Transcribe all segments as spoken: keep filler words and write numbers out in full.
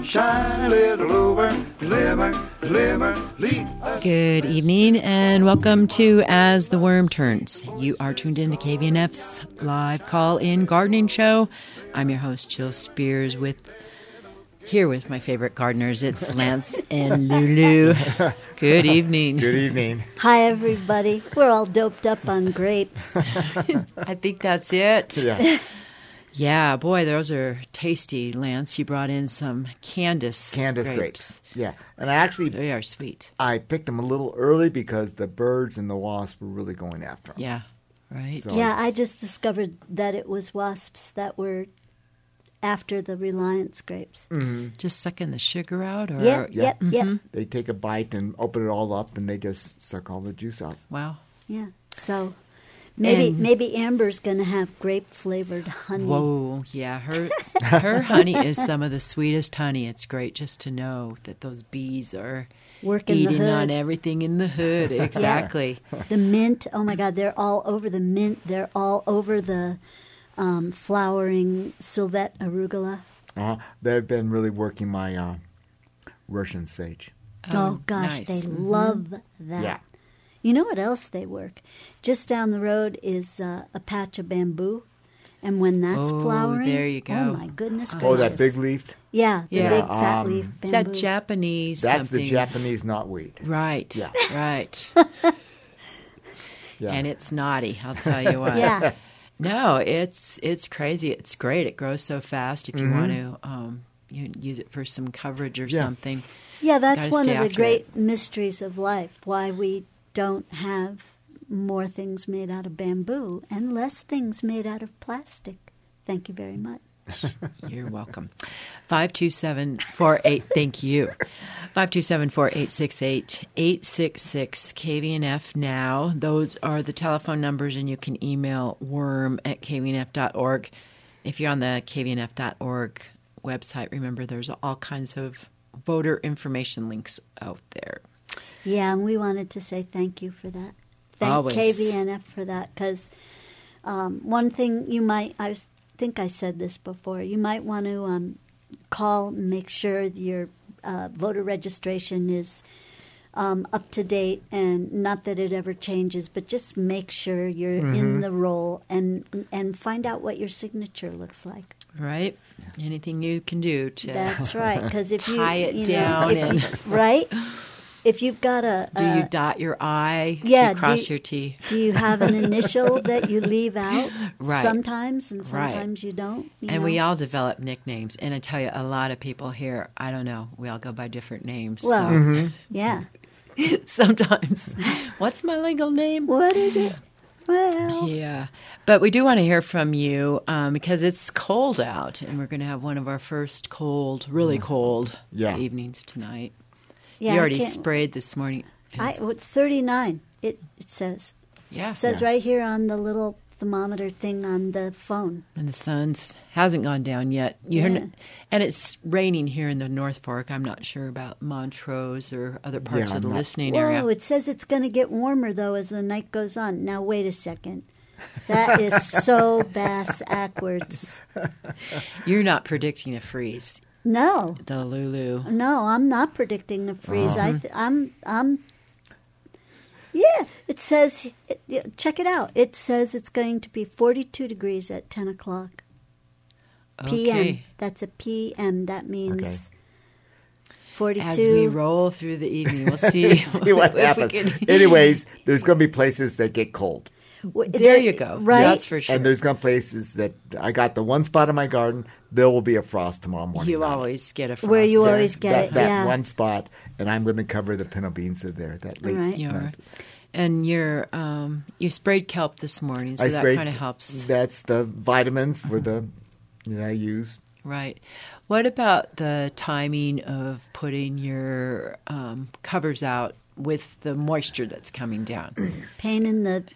shine a little over, limmer, limmer, leap. Good evening and welcome to As the Worm Turns. You are tuned in to K V N F's live call-in gardening show. I'm your host, Jill Spears, with here with my favorite gardeners. It's Lance and Lulu. Good evening. Good evening. Hi, everybody. We're all doped up on grapes. I think that's it. Yeah. Yeah, boy, those are tasty, Lance. You brought in some Candace Candace grapes. grapes. Yeah. And I actually... They are sweet. I picked them a little early because the birds and the wasps were really going after them. Yeah, right. So, Yeah, I just discovered that it was wasps that were after the Reliance grapes. Mm-hmm. Just sucking the sugar out? Or? Yep, Yeah. yep, yep. Mm-hmm. They take a bite and open it all up, and they just suck all the juice out. Wow. Yeah, so... Maybe And- maybe Amber's going to have grape-flavored honey. Whoa, yeah, her her honey is some of the sweetest honey. It's great just to know that those bees are Working the eating hood. on everything in the hood. Exactly. The mint, oh my God, they're all over the mint. They're all over the um, flowering Sylvette arugula. Uh-huh. They've been really working my uh, Russian sage. Oh, gosh, nice. they Mhm. love that. Yeah. You know what else they work? Just down the road is uh, a patch of bamboo. And when that's Oh, flowering, there you go. oh my goodness gracious. Oh, that big leafed? Yeah, the Yeah. big fat Um, leaf It's bamboo. that Japanese That's something. the Japanese knotweed. Right. Yeah. Right. Yeah. And it's naughty, I'll tell you what. Yeah. No, it's it's crazy. It's great. It grows so fast. If you want to um, you use it for some coverage or Yeah. something. Yeah, that's Gotta one stay of the after great it. mysteries of life, why we don't have more things made out of bamboo and less things made out of plastic. Thank you very much. You're welcome. five two seven four eight, thank you. five two seven four eight six eight eight six six K V N F now. Those are the telephone numbers, and you can email worm at k v n f dot org. If you're on the k v n f dot org website, remember there's all kinds of voter information links out there. Yeah, and we wanted to say thank you for that. Thank Always. K V N F for that, because um, one thing you might, I was, think I said this before, you might want to um, call and make sure your uh, voter registration is um, up to date, and not that it ever changes, but just make sure you're in the roll and and find out what your signature looks like. Right? Anything you can do to That's right, because if you tie it you know, down if and you- right, if you've got a, do a you dot your I? yeah, Do you cross do you- your T? Do you have an initial that you leave out Right. sometimes, and Right. sometimes you don't? You And know? we all develop nicknames. And I tell you, a lot of people here, I don't know, we all go by different names. Well, so yeah. sometimes, what's my legal name? What is it? Well, Yeah. But we do want to hear from you um, because it's cold out, and we're going to have one of our first cold, really cold Yeah. evenings tonight. yeah. you I already can't- sprayed this morning. I, it's thirty-nine. It it says. Yeah. It says Yeah. right here on the little thermometer thing on the phone. And the sun's hasn't gone down yet. You hear, Yeah. and it's raining here in the North Fork. I'm not sure about Montrose or other parts Yeah, of the I'm not- listening Whoa! area. It says it's going to get warmer though as the night goes on. Now wait a second. That is so bass backwards. You're not predicting a freeze, No, the Lulu. no, I'm not predicting a freeze. I th- I'm I'm. Yeah, it says. It, yeah, check it out. It says it's going to be forty-two degrees at ten o'clock p m. Okay. That's a P M. That means Okay. forty-two. As we roll through the evening, we'll see, See what if we happens. can- Anyways, there's going to be places that get cold. W- There you go. Right. That's for sure. And there's going to be places that I got the one spot in my garden. There will be a frost tomorrow morning. You night. always get a frost Where you there. always get that, it. that yeah. one spot, and I'm going to cover the pinto beans that are there. That late. Right. You are. night. And you're um, you sprayed kelp this morning, so I that sprayed- kind of helps, That's the vitamins for the that I use. right? What about the timing of putting your um, covers out with the moisture that's coming down? Pain in the.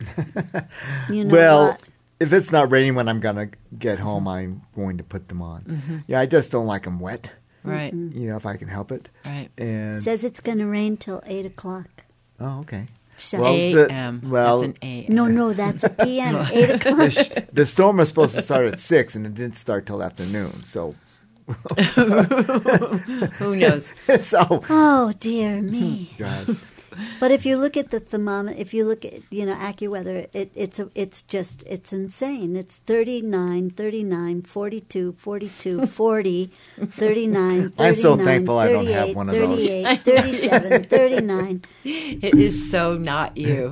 You know well, what? if it's not raining when I'm going to get home, I'm going to put them on. Mm-hmm. Yeah, I just don't like them wet. Right, You know, if I can help it. right. And Says it's going to rain till eight o'clock. oh, okay. So Well, A the- M. well- That's an A M. no, no, that's a P M. Eight o'clock. the, sh- the storm was supposed to start at six, and it didn't start till afternoon. So Who knows? so, Oh dear me! God. But if you look at the thermometer, if you look at, you know, AccuWeather, it, it's a, it's just, it's insane. It's thirty-nine, thirty-nine, forty-two, forty-two, forty, thirty-nine, thirty-nine, I'm so thankful I don't have one of those. thirty-eight, thirty-seven, thirty-nine, It is so not you.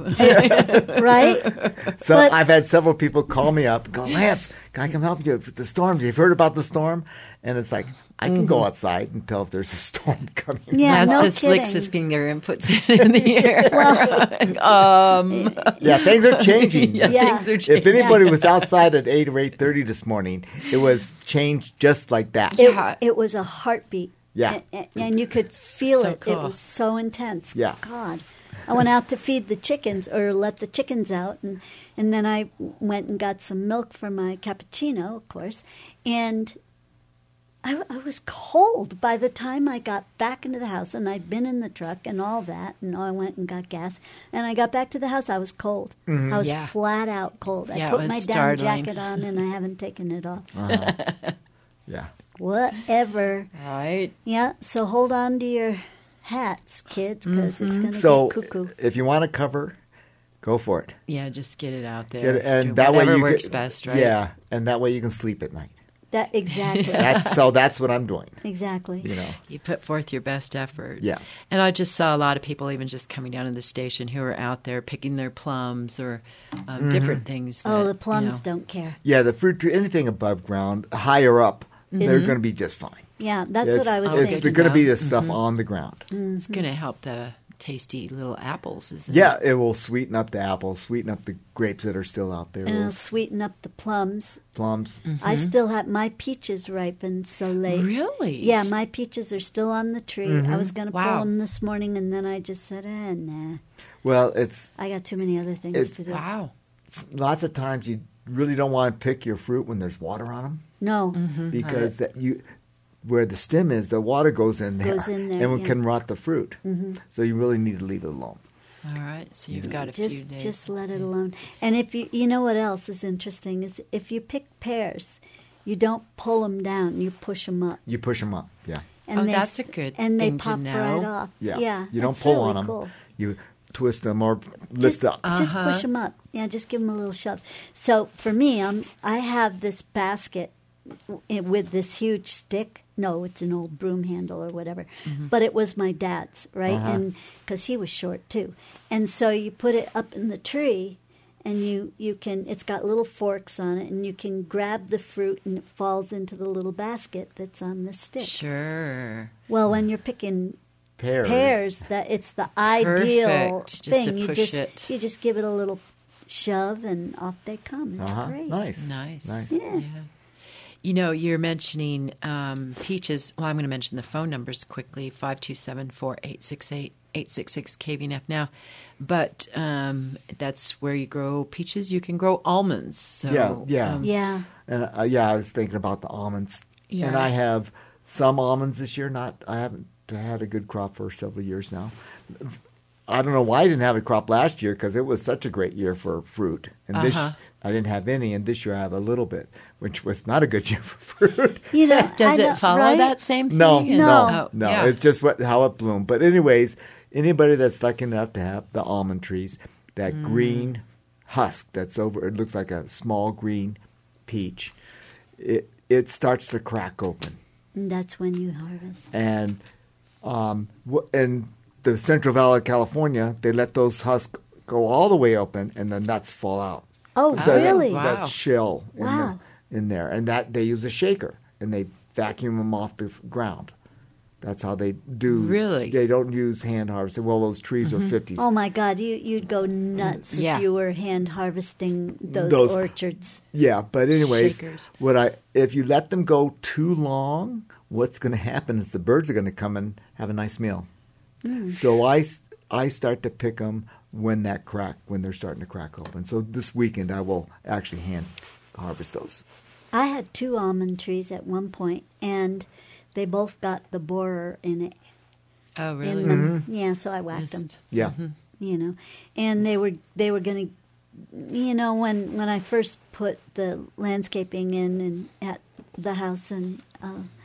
right? So But- I've had several people call me up and go, Lance, can I come help you with the storm? You've heard about the storm? And it's like, I can go outside and tell if there's a storm coming. Yeah, Lance no just kidding. licks his finger and puts it in the air. um, Yeah, things are changing. yes, Yeah. things are changing. If anybody was outside at eight or eight thirty this morning, it was changed just like that. It, Yeah. it was a heartbeat. Yeah. And, and you could feel So it. It cool. was so intense. Yeah. God. I went out to feed the chickens or let the chickens out. And, and then I went and got some milk for my cappuccino, of course. And I, I was cold by the time I got back into the house. And I'd been in the truck and all that. And I went and got gas. And I got back to the house. I was cold. I was Yeah. flat out cold. Yeah, I it put was my down startling. jacket on and I haven't taken it off. Yeah. Whatever. Right. Yeah, so hold on to your hats, kids, because it's going to So get cuckoo. if you want to cover, go for it. Yeah, just get it out there. Get it- and Do that way whatever you works get, best, right? Yeah, and that way you can sleep at night. That exactly, That's so that's what I'm doing. exactly. You know. You put forth your best effort. Yeah. And I just saw a lot of people even just coming down to the station who are out there picking their plums or um, different things. Oh, that, the you plums know. don't care. Yeah, the fruit tree, anything above ground, higher up, they're going to be just fine. Yeah, that's it's, what I was It's thinking. going to be the Mm-hmm. stuff on the ground. It's going to help the tasty little apples, isn't Yeah, it? it will sweeten up the apples, sweeten up the grapes that are still out there. And it'll Little sweeten up the plums. plums. I still have my peaches ripened so late. Really? Yeah, my peaches are still on the tree. I was going to pull Wow. them this morning, and then I just said, eh, nah. Well, it's, I got too many other things It's- to do. Wow. it's lots of times you really don't want to pick your fruit when there's water on them No. because that you where the stem is, the water goes in there, Goes in there, and it yeah. can rot the fruit. So you really need to leave it alone. All right. So you've got a just few days. just let it alone. And if you you know what else is interesting is if you pick pears, you don't pull them down, you push them up. You push them up. Yeah, And Oh, they, that's s- a good and they thing to pop know. right off. yeah. yeah you don't that's pull really on them. cool. You twist them or lift Just, up. just Uh-huh. push them up. Yeah, just give them a little shove. So for me, um, I have this basket w- with this huge stick. No, it's an old broom handle or whatever. But it was my dad's, right? Uh-huh. And because he was short too. And so you put it up in the tree, and you, you can, it's got little forks on it, and you can grab the fruit, and it falls into the little basket that's on the stick. Sure. Well, when you're picking Pears. pears, that it's the ideal Perfect, just to thing. You push just it. you just give it a little shove, and off they come. It's Uh-huh. great. Nice. Nice. Nice. Yeah. You know, you're mentioning um, peaches. Well, I'm going to mention the phone numbers quickly five two seven, four eight six eight, eight six six K V N F now. But um, that's where you grow peaches. You can grow almonds. So, Yeah, yeah. um, Yeah. And uh, yeah, I was thinking about the almonds. Yeah. And I have some almonds this year. Not, I haven't had a good crop for several years now. I don't know why I didn't have a crop last year because it was such a great year for fruit. And this, Uh-huh. I didn't have any, and this year I have a little bit, which was not a good year for fruit. You know, Does I it know- follow right? that same thing? No, And- no, Oh, no. yeah. It's just what how it bloomed. But anyways, anybody that's lucky enough to have the almond trees, that Mm. green husk that's over, it looks like a small green peach. It it starts to crack open, And that's when you harvest. and um, wh- in the Central Valley of California, they let those husks go all the way open, and the nuts fall out. Oh, The- really? Wow. That shell in, Wow. the, in there, and that they use a shaker, and they vacuum them off the f- ground. That's how they do. Really? They don't use hand harvesting. Well, those trees are fifties. Oh my God, you you'd go nuts Yeah. if you were hand harvesting those, Those- orchards. Yeah, but anyways, Shakers. what I if you let them go too long, what's going to happen is the birds are going to come and have a nice meal. Mm. So I s- I start to pick them when that crack when they're starting to crack open. So this weekend I will actually hand harvest those. I had two almond trees at one point, and they both got the borer in it. Oh, really? In them. Yeah, so I whacked them. Missed. Yeah. You know, and they were they were going to, you know, when when I first put the landscaping in and at the house, and uh,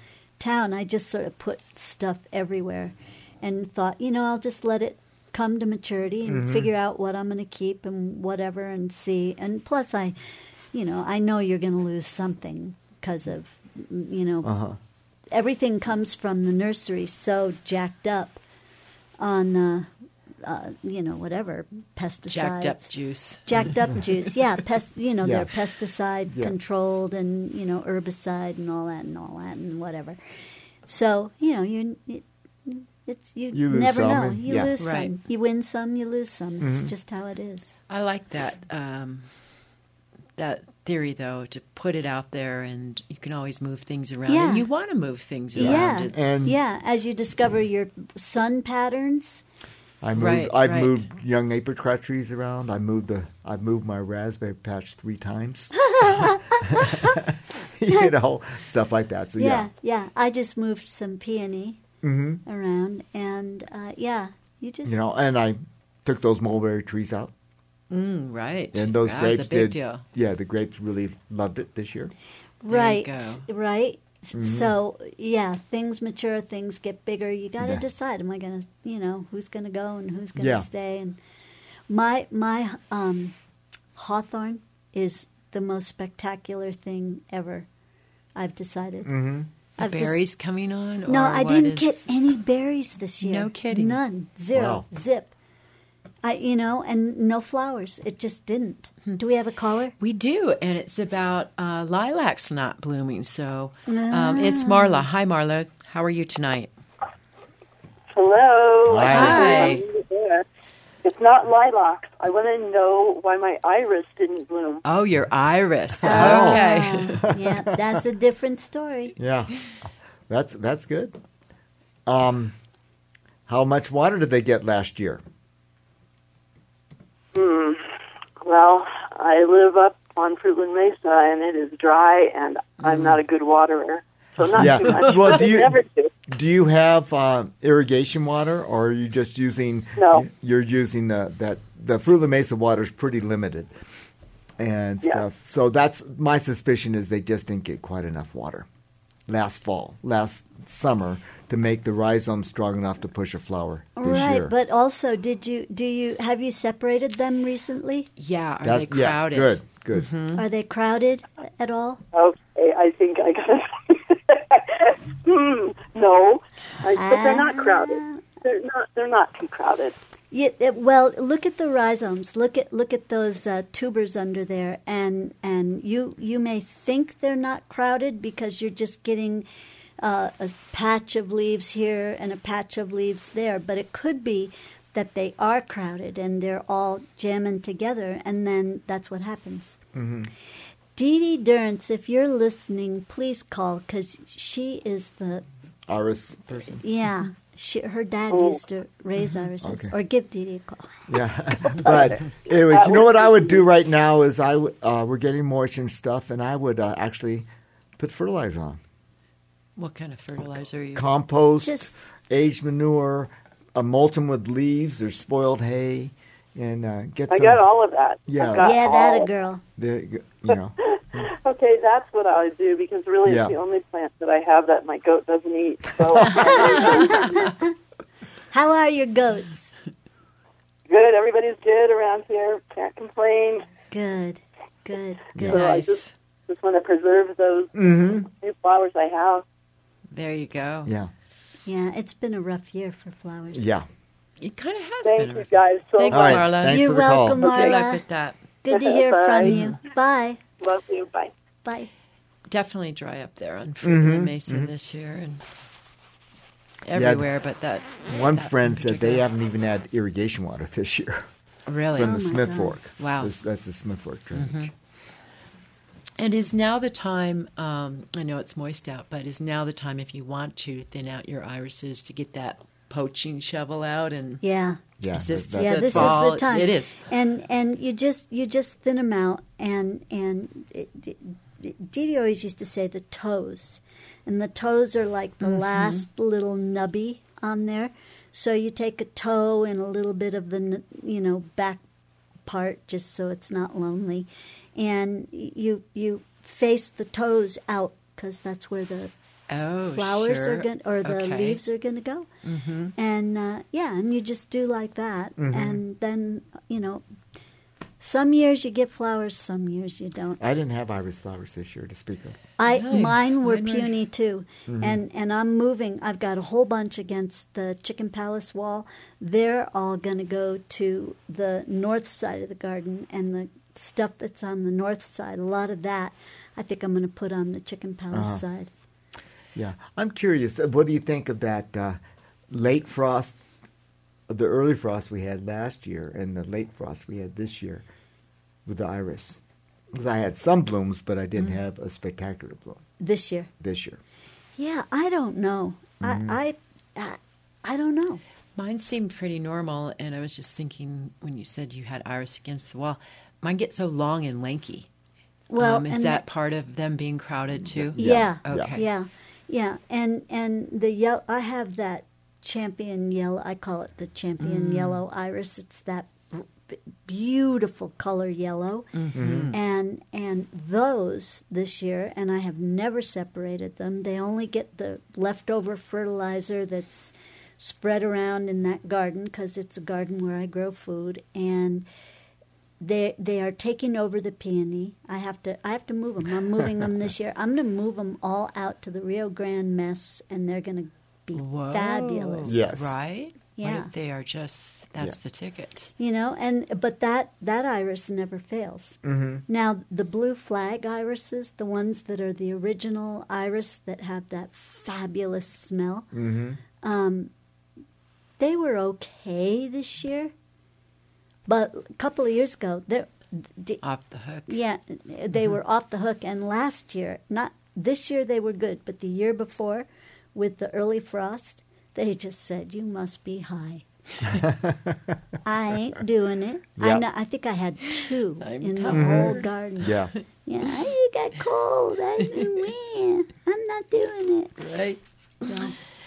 town, I just sort of put stuff everywhere and thought, you know, I'll just let it come to maturity and figure out what I'm going to keep and whatever and see. And plus, I, you know, I know you're going to lose something because of, you know, Uh-huh. everything comes from the nursery so jacked up on, uh, uh, you know, whatever, pesticides. Jacked up juice. Jacked up juice, yeah. Pest, you know, Yeah. they're pesticide Yeah. controlled and, you know, herbicide and all that and all that and whatever. So, you know, you it, it's you, You lose never some know. and- You yeah. lose Right. some. You win some, you lose some. It's Mm-hmm. just how it is. I like that um, that theory, though, to put it out there, and you can always move things around. Yeah. And you want to move things around. Yeah. It- And Yeah, as you discover your sun patterns. I moved. Right, I've right. moved young apricot trees around. I moved the. I've moved my raspberry patch three times. you know, stuff like that. So Yeah, yeah. yeah. I just moved some peony Mm-hmm. around, and uh, yeah, you just You know, and I took those mulberry trees out, Mm, right. and those That grapes was a big did. deal. Yeah, the grapes really loved it this year. There you right, go. right. Mm-hmm. So yeah, things mature, things get bigger. You got to Yeah. decide: am I going to, you know, who's going to go and who's going to Yeah. stay? And my my um, hawthorn is the most spectacular thing ever. I've decided. Mm-hmm. The I've just- berries coming on? No, or I what didn't is- get any berries this year. No kidding. None. Zero. Wow. Zip. I, you know, and no flowers. It just didn't. Hmm. Do we have a caller? We do, and it's about uh, lilacs not blooming. So um, Ah. it's Marla. Hi, Marla. How are you tonight? Hello. Hi. It's not lilacs. I want to know why my iris didn't bloom. Oh, your iris. Okay. Ah, yeah, that's a different story. Yeah, that's that's good. Um, how much water did they get last year? Hmm. Well, I live up on Fruitland Mesa, and it is dry, and I'm not a good waterer. So not Yeah. too much. Well, do you- Never do. Do you have uh, irrigation water, or are you just using? No. You're using the that the Fruitland Mesa water is pretty limited, and Yeah. stuff. So that's my suspicion is they just didn't get quite enough water last fall, last summer to make the rhizome strong enough to push a flower this Right, year. but also, did you do you have you separated them recently? Yeah, are That- they crowded? Yes, good, good. Are they crowded at all? Okay, I think I got it. hmm. No, I, but they're not crowded. Ah. They're not. They're not too crowded. Yeah, it- well, look at the rhizomes. Look at look at those uh, tubers under there, and and you you may think they're not crowded because you're just getting uh, a patch of leaves here and a patch of leaves there, but it could be that they are crowded and they're all jamming together, and then that's what happens. Mm-hmm. Dee Dee Durrance, if you're listening, please call because she is the Iris person. yeah. She, her dad Oh. used to raise irises, Okay. or give Dee Dee a call. Yeah, but anyways, you know what I would do right now is I would, uh, we're getting moisture and stuff, and I would uh, actually put fertilizer on, What kind of fertilizer are you? compost, Just- aged manure, uh, mulch them with leaves or spoiled hay, and uh, get I some. got all of that. Yeah. I've got Yeah, that a all. girl. There you go, you know, Okay, that's what I would do because really Yeah. it's the only plant that I have that my goat doesn't eat. So How are your goats? good, everybody's good around here. Can't complain. Good, good, good. So I Nice. just just want to preserve those mm-hmm. new flowers I have. There you go. yeah, Yeah, it's been a rough year for flowers. yeah. It kind of has Thank been. you a guys so Thanks, All right, much. Marla. thanks You're for the call. welcome, Okay. Good luck Marla. with that. Good to hear Bye. from you. Bye. Love you. Bye. Bye. Definitely dry up there on Fruitland Mhm, Mesa mhm. this year and everywhere, but that One that friend said they particular- haven't even had irrigation water this year really. from Oh, the my Smith God. Fork. Wow. This- that's the Smith Fork drainage. And is now the time, um, I know it's moist out, but is now the time if you want to thin out your irises to get that poaching shovel out and Yeah. Yeah, Is this that- Yeah, the this fall? is the time. It is. And and you just you just thin them out, and and it, it, Dee Dee always used to say the toes, and the toes are like the last little nubby on there. So you take a toe and a little bit of the n- you know back part just so it's not lonely, and you you face the toes out because that's where the Oh, flowers sure. are going or the Okay. leaves are going to go. Mm-hmm. And uh, yeah, and you just do like that, Mm-hmm. and then you know, some years you get flowers, some years you don't. I didn't have iris flowers this year to speak of. I Really? mine were Mine were- puny too, and and I'm moving. I've got a whole bunch against the Chicken Palace wall. They're all going to go to the north side of the garden, and the stuff that's on the north side, a lot of that, I think I'm going to put on the Chicken Palace Uh-huh. side. Yeah, I'm curious. uh, What do you think of that uh, late frost, the early frost we had last year, and the late frost we had this year with the iris? Because I had some blooms, but I didn't have a spectacular bloom This year, this year. yeah, I don't know. Mm-hmm. I, I I I don't know. Mine seemed pretty normal, and I was just thinking when you said you had iris against the wall, mine get so long and lanky. Well, um, is and that the- part of them being crowded too? Yeah, Okay. yeah, yeah, and and the yellow. I have that champion yellow. I call it the champion yellow iris. It's that b- beautiful color yellow, and and those this year, and I have never separated them. They only get the leftover fertilizer that's spread around in that garden because it's a garden where I grow food, and they they are taking over the peony. I have to I have to move them. I'm moving them this year. I'm going to move them all out to the Rio Grande mess, and they're going to be Whoa. fabulous. Yes. Right? Yeah. What if they are just, that's Yeah. the ticket. You know, and but that that iris never fails. Mm-hmm. Now the blue flag irises, the ones that are the original iris that have that fabulous smell, um, they were okay this year. But a couple of years ago, they're d- Off the hook. yeah, they were off the hook. And last year, not this year, they were good, but the year before, with the early frost, they just said, "You must be high." I ain't doing it. Yeah. I know, I think I had two I'm in the tired. whole garden. Yeah. Yeah, you got cold. I ran. I'm not doing it. Right. So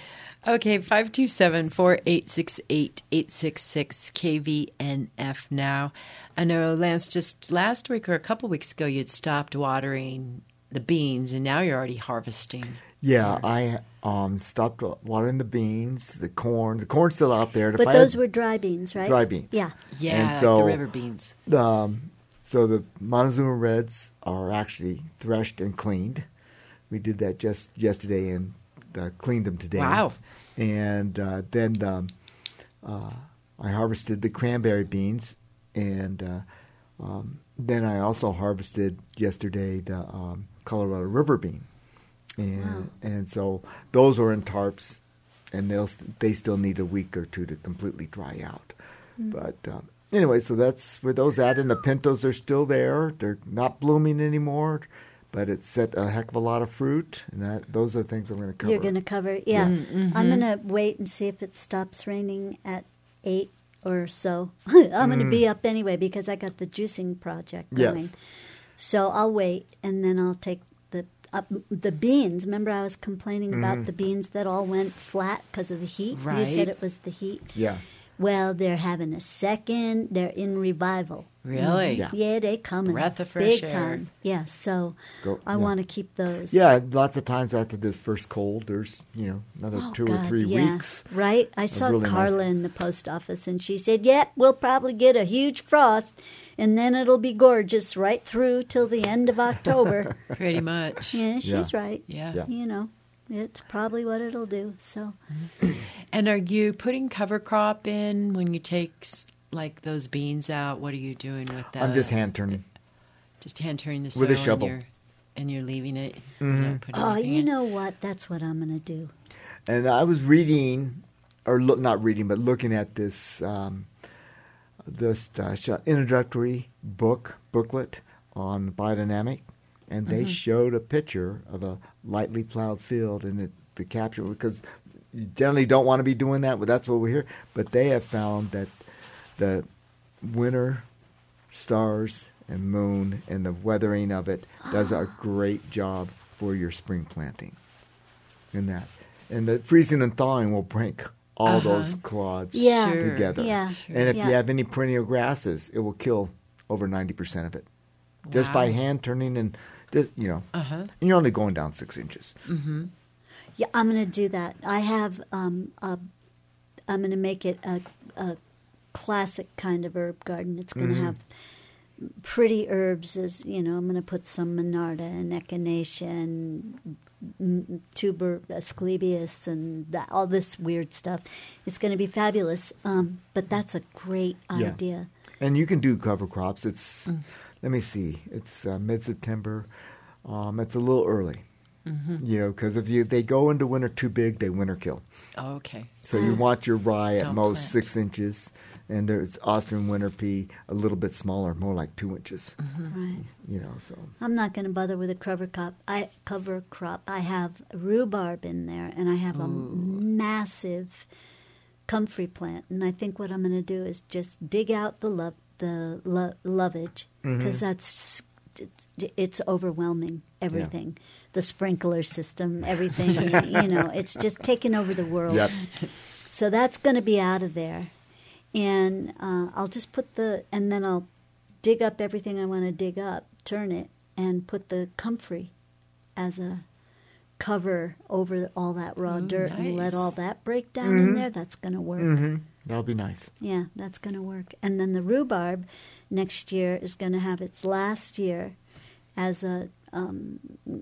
Okay, five two seven, four eight six eight, eight six six K V N F now. I know, Lance, just last week or a couple weeks ago, you'd stopped watering the beans, and now you're already harvesting. Yeah, I um, stopped watering the beans, the corn. The corn's still out there. If but I those had- were dry beans, right? Dry beans. Yeah. Yeah, And like so- the river beans. Um, so the Montezuma Reds are actually threshed and cleaned. We did that just yesterday and uh, cleaned them today. Wow. And uh, then um, uh, I harvested the cranberry beans, and uh, um, then I also harvested yesterday the um, Colorado River bean. And Wow. and so those are in tarps, and they'll they still need a week or two to completely dry out. But um, anyway, so that's where those at. And the pintos are still there. They're not blooming anymore, but it set a heck of a lot of fruit. And that those are the things I'm going to cover. You're going to cover, yeah. I'm going to wait and see if it stops raining at eight or so. I'm going to be up anyway because I got the juicing project Yes. going. So I'll wait, and then I'll take the up the beans. Remember, I was complaining about the beans that all went flat because of the heat. You Right. said it was the heat. Yeah. Well, they're having a second. They're in revival. Really? Yeah. Yeah, they coming. Breath of fresh big air. time. Yeah, so Go- I yeah. want to keep those. Yeah, lots of times after this first cold, there's, you know, another Oh, two or God, three yeah. weeks. Right? I saw really nice. Carla in the post office, and she said, yep, we'll probably get a huge frost, and then it'll be gorgeous right through till the end of October. Pretty much. Yeah, she's Yeah. right. Yeah. Yeah. You know, it's probably what it'll do. So, And are you putting cover crop in when you take s- like those beans out? What are you doing with that? I'm just hand turning. Just hand turning the soil With a shovel. And you're, and you're leaving it. You're not putting oh, anything you in? know what? That's what I'm going to do. And I was reading, or look, not reading, but looking at this um, this uh, sh- introductory book booklet on biodynamic, and they showed a picture of a lightly plowed field, and it, the capture, because you generally don't want to be doing that, but that's what we hear. But they have found that the winter stars and moon and the weathering of it does a great job for your spring planting. In that, and the freezing and thawing will break all Uh-huh. those clods Yeah. Sure. together. Yeah. And if Yeah. you have any perennial grasses, it will kill over ninety percent of it just by Wow. hand turning and just, you know. Uh-huh. And you're only going down six inches. Yeah, I'm going to do that. I have. Um, a, I'm going to make it a, a classic kind of herb garden. It's going to Mhm. have pretty herbs. As you know, I'm going to put some Monarda and Echinacea and m- tuber Asclepius and that, all this weird stuff. It's going to be fabulous. Um, but that's a great Yeah. idea. And you can do cover crops. It's, Mm. let me see, it's uh, mid-September. Um, it's a little early, Mm-hmm. you know, because if you they go into winter too big, they winter kill. Oh, okay. So you Ah. want your rye at Don't most plant. six inches, and there's Austrian winter pea a little bit smaller, more like two inches. Mm-hmm. Right. You know, so I'm not going to bother with a cover crop. I cover crop. I have rhubarb in there, and I have a massive comfrey plant. And I think what I'm going to do is just dig out the lo- the lo- lovage because that's it's overwhelming. Everything, the sprinkler system, everything. you know, it's just taking over the world. Yep. So that's going to be out of there, and uh, I'll just put the and then I'll dig up everything I want to dig up, turn it, and put the comfrey as a cover over all that raw Ooh, dirt and let nice. all that break down in there. That's going to work. hmm that'll be nice. Yeah, that's going to work. And then the rhubarb next year is going to have its last year as a um,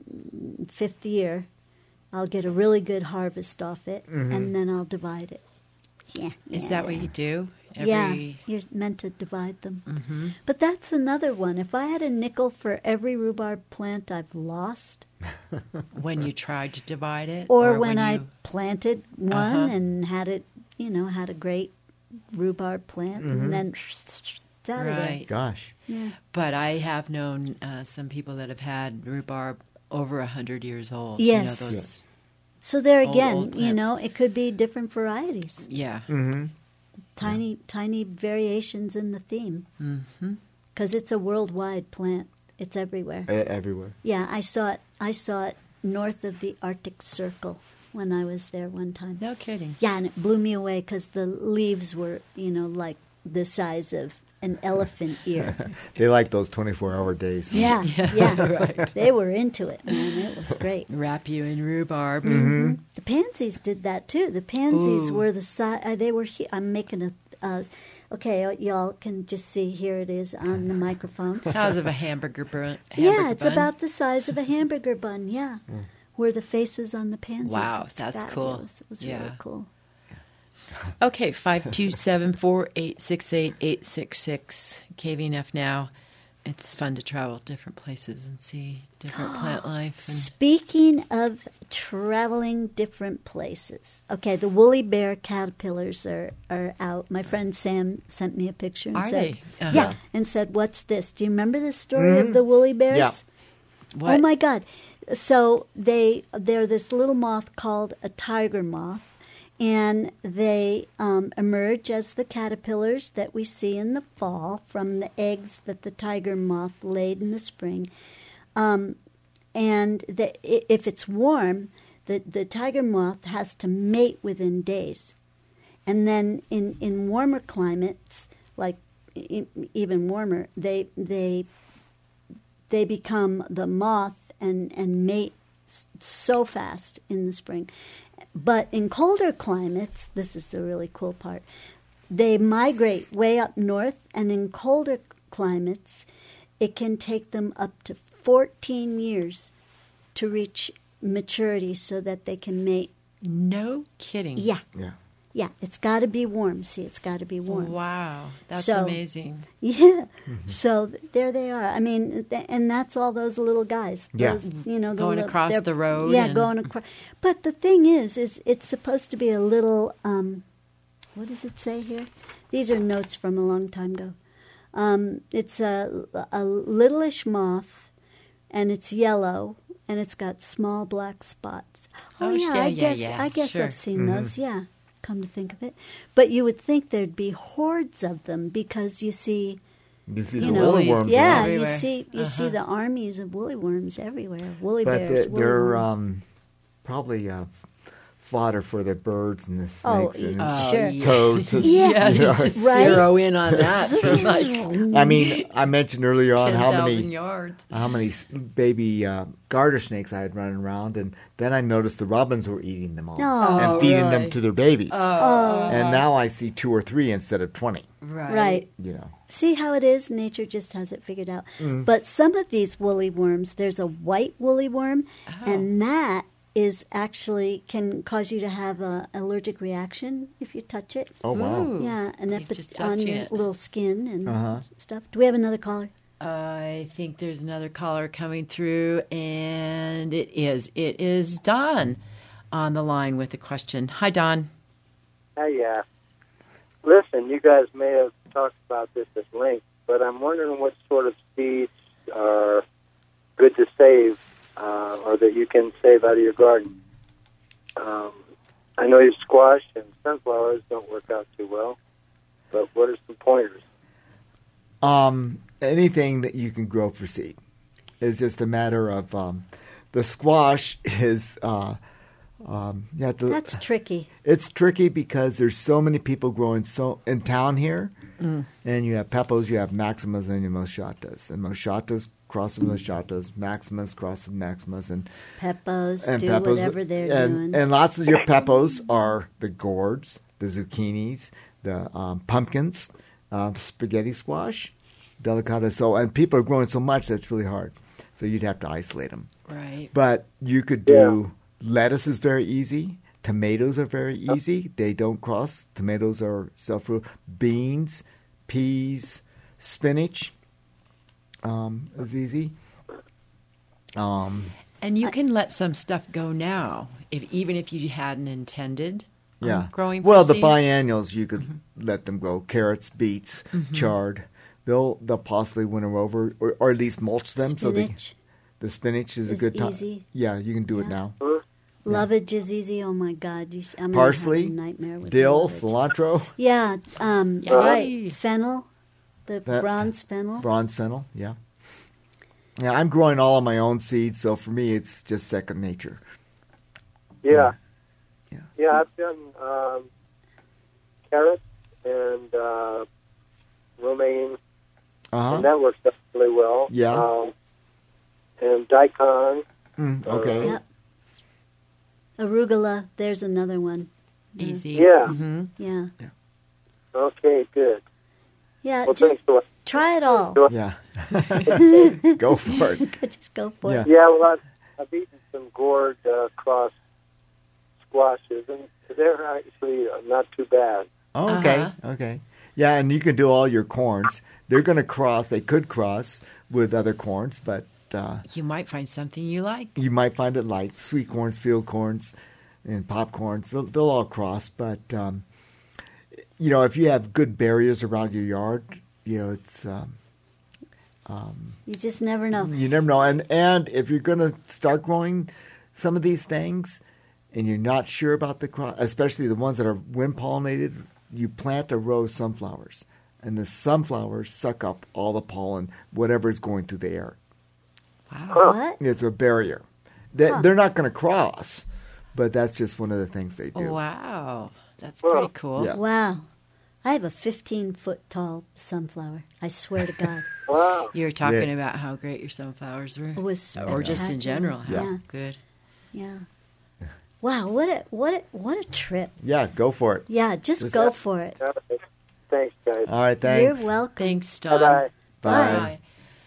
fifth year. I'll get a really good harvest off it, and then I'll divide it. Yeah. Is yeah. that what you do? Every... Yeah, you're meant to divide them. Mm-hmm. But that's another one. If I had a nickel for every rhubarb plant I've lost, When you tried to divide it? or, when, I you... planted one Uh-huh. and had it, you know, had a great rhubarb plant, and then it's out of there. Right. Gosh. Yeah. But I have known uh, some people that have had rhubarb over a hundred years old. Yes. You know, those... So there Old, again, old you plants. know, it could be different varieties, Yeah. hmm tiny, tiny variations in the theme, Mm-hmm. because it's a worldwide plant. It's everywhere. everywhere. Yeah, I saw it. I saw it north of the Arctic Circle when I was there one time. No kidding. Yeah, and it blew me away because the leaves were, you know, like the size of an elephant ear. They like those twenty-four hour days. Yeah, yeah, They were into it, man. It was great. Wrap you in rhubarb. Mm-hmm. The pansies did that too. The pansies Ooh. were the size. Uh, they were. Hu- I'm making a. Uh, okay, uh, y'all can just see. Here it is on the microphone. Size of a hamburger bun. Yeah, hamburger it's bun. about the size of a hamburger bun. Yeah, were the faces on the pansies. Wow, It was that's cool. fabulous. It was Yeah. really cool. Okay, five two seven, four eight six eight, eight six six, K V N F now. It's fun to travel different places and see different plant life. And Speaking of traveling different places, okay, the woolly bear caterpillars are, are out. My friend Sam sent me a picture and Are said, they? Uh-huh. "Yeah," and said, "What's this? Do you remember the story of the woolly bears?" Yeah. what? Oh my God! So they they're this little moth called a tiger moth, and they um, emerge as the caterpillars that we see in the fall from the eggs that the tiger moth laid in the spring. Um, and the, i- if it's warm, the, the tiger moth has to mate within days. And then in, in warmer climates, like e- even warmer, they they they become the moth and, and mate s- so fast in the spring. But in colder climates, this is the really cool part, they migrate way up north, and in colder climates, it can take them up to fourteen years to reach maturity so that they can mate. No kidding. Yeah, Yeah. yeah, it's got to be warm. See, it's got to be warm. Wow, that's So- amazing. Yeah. So th- there they are. I mean, th- and that's all those little guys. Yeah. Those, you know, the Going little- across they're- the road Yeah, and- going across. But the thing is, is it's supposed to be a little. Um, what does it say here? These are notes from a long time ago. Um, it's a, a littleish moth, and it's yellow, and it's got small black spots. Oh, Oh, yeah, yeah, I yeah, guess yeah, I guess sure. I've seen those. Yeah, come to think of it, but you would think there'd be hordes of them because you see, You see you the know, woolly worms. yeah, around. you everywhere. see you see Uh-huh. the armies of woolly worms everywhere. Woolly But bears, they're, woolly they're worms. um, probably uh, fodder for the birds and the Oh, snakes and uh, Oh, sure. yeah. toads. And, Yeah. Yeah, you you know. just Right. zero in on that for like I mean, I mentioned earlier on ten how thousand many yards. how many s- baby uh, garter snakes I had running around, and then I noticed the robins were eating them all Oh, and feeding really? them to their babies. Oh, And now I see two or three instead of twenty. Right. right. You know, See how it is? Nature just has it figured out. Mm-hmm. But some of these woolly worms, there's a white woolly worm, Oh. and that is actually can cause you to have an allergic reaction if you touch it. oh wow, Ooh. Yeah, and You're if just it's on touching your it. little skin and Uh-huh. stuff. Do we have another caller? I think there's another caller coming through, and it is it is Don on the line with a question. Hi, Don. Hey, yeah. Listen, you guys may have talked about this at length, but I'm wondering what sort of seeds are good to save uh, or that you can save out of your garden. Um, I know your squash and sunflowers don't work out too well, but what are some pointers? Um, anything that you can grow for seed. It's just a matter of um, the squash is. Uh, um, you have to, That's tricky. It's tricky because there's so many people growing so in town here, and you have Peppos, you have Maximas, and you have Moshatas, and Moshatas cross with Moshatas, Maximas cross with Maximas, and Peppos, and do Peppos, whatever they're and, doing. and lots of your Peppos are the gourds, the zucchinis, the um, pumpkins, uh, spaghetti squash, delicata. So, and people are growing so much that's really hard. So you'd have to isolate them. Right. But you could do lettuce is very easy. Tomatoes are very easy. They don't cross. Tomatoes are self-fruit. Beans, peas, spinach um, is easy. Um, And you can let some stuff go now, if even if you hadn't intended on yeah. growing for well, the seed. biennials you could let them go. Carrots, beets, chard. They'll they'll possibly winter over, or, or at least mulch them. So they, Spinach. the spinach is, Is a good time. easy. Yeah, you can do it Yeah. now. Lovage is easy. Oh my God, you sh- I'm gonna Parsley, have a nightmare with dill, lovage. cilantro, Yeah, um, Yay. right. Fennel, the That- bronze fennel. bronze fennel. Yeah. Yeah, I'm growing all of my own seeds, so for me it's just second nature. Yeah. Yeah. Yeah, I've done um, carrots and uh, romaine, Uh and huh. that works out really well. Yeah. Um, and daikon. Mm, okay. Yep. Arugula, there's another one. Easy. Yeah. hmm Yeah, Okay, good. yeah. Well, just thanks for try it all. Yeah. Go for it. Just go for Yeah. it. Yeah, well, I've, I've eaten some gourd uh, cross squashes, and they're actually uh, not too bad. Oh, okay. Uh-huh. Okay. Yeah, and you can do all your corns. They're going to cross. They could cross with other corns, but uh, You might find something you like. you might find it like sweet corns, field corns, and popcorns. They'll, they'll all cross, but um, you know, if you have good barriers around your yard, you know, it's um, You just never know. you never know. And and if you're going to start growing some of these things, and you're not sure about the crop, especially the ones that are wind pollinated, you plant a row of sunflowers, and the sunflowers suck up all the pollen, whatever is going through the air. Wow. What? It's a barrier. They, Huh. They're not going to cross, but that's just one of the things they do. Wow. That's Well, pretty cool. Yeah. Wow. I have a fifteen foot tall sunflower. I swear to God. Wow. You were talking Yeah. about how great your sunflowers were. It was Or just in spectacular. general. How Yeah. good. Yeah. Wow, what a what a what a trip. Yeah, go for it. Yeah, just Just- go for it. All right. Thanks, guys. All right, thanks. You're welcome. Thanks, Don. Bye-bye. Bye. Bye.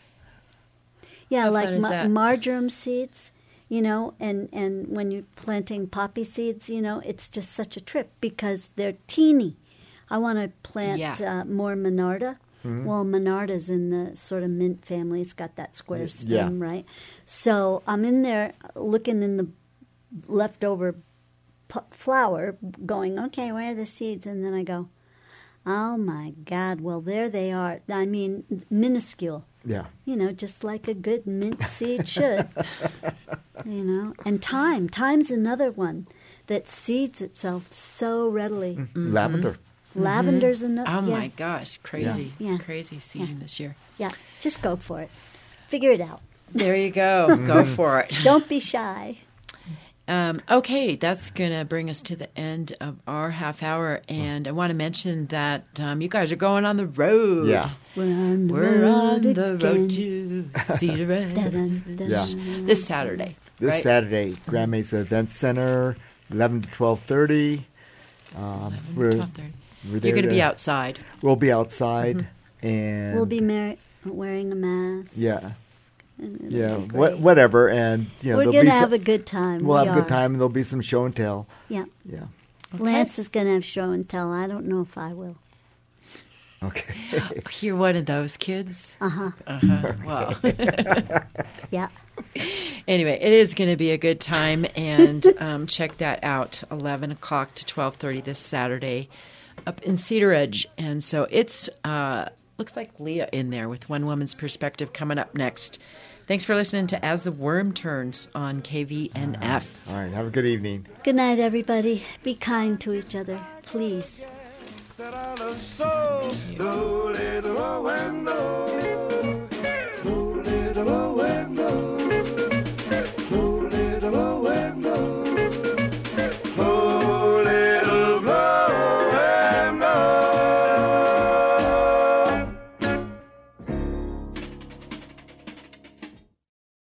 Yeah, How like fun is ma- that? marjoram seeds, you know, and, and when you're planting poppy seeds, you know, it's just such a trip because they're teeny. I want to plant Yeah. uh, more Monarda. Mm-hmm. Well, Monarda's in the sort of mint family. It's got that square Yeah. stem, right? So I'm in there looking in the leftover p- flour, going, okay, where are the seeds? And then I go, oh my God, well, there they are. I mean, minuscule. Yeah. You know, just like a good mint seed should. You know, and thyme. Thyme's another one that seeds itself so readily. Mm-hmm. Lavender. Lavender's another. Oh, yeah, my gosh. Crazy. Yeah. Crazy seeding this year. Yeah, just go for it. Figure it out. There you go. Go for it. Don't be shy. Um, okay, that's going to bring us to the end of our half hour. And I want to mention that um, you guys are going on the road. Yeah. We're on the We're road on the again. road to Cedar Rapids. Dun, dun, Yeah. This Saturday. This right? Saturday, Grand Mesa Event Center, eleven to twelve thirty. Um, we're, twelve thirty. we're You're there going to to- be outside. We'll be outside, and We'll be mar- wearing a mask. yeah, and it'll yeah, be what, great. whatever, and you know, We're there'll going be to some, have a good time. we'll We have a good are. time, and there'll be some show and tell. Yeah. Yeah, Lance is going to have show and tell. I don't know if I will. okay. You're one of those kids. Uh-huh. Uh-huh. Well, Yeah. anyway, it is going to be a good time, and um, check that out. eleven o'clock to twelve thirty this Saturday, up in Cedar Edge, and so it's uh, looks like Leah in there with One Woman's Perspective coming up next. Thanks for listening to As the Worm Turns on K V N F. All right, have a good evening. Good night, everybody. Be kind to each other, please. That I love so, no little window.